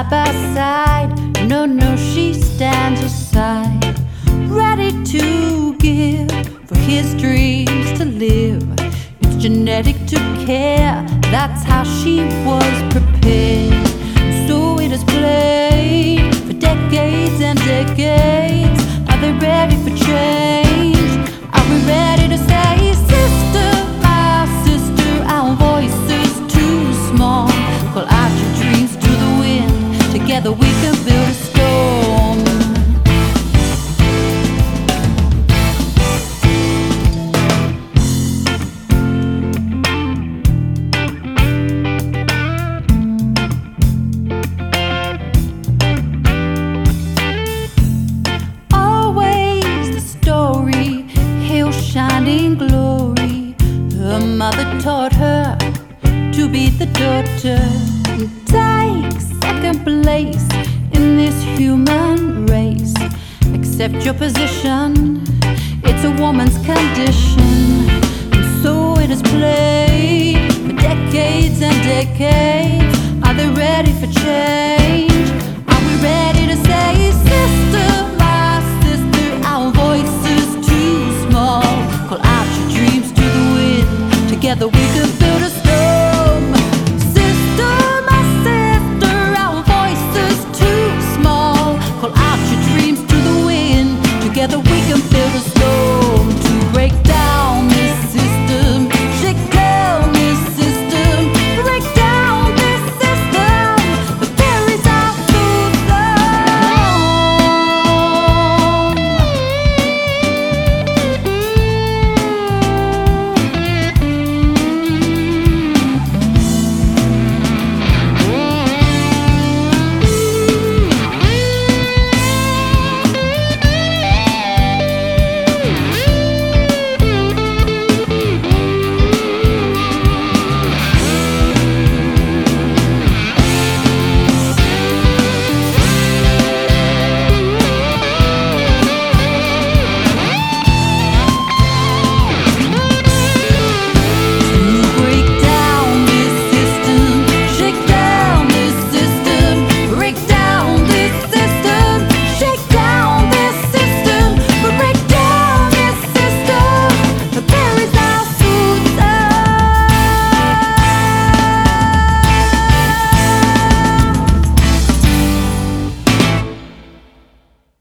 side by side. No, no, she stands aside, ready to give for his dreams to live. It's genetic to care, that's how she was prepared. So it is played for decades and decades. Are they ready for change? Are we ready to say, sister, my sister, our voices too small? Call out your dreams to the wind, together we can build a storm. Shining glory, her mother taught her to be the daughter and take second place in this human race. Accept your position, it's a woman's condition. And so it is played for decades and decades. Are they ready for change?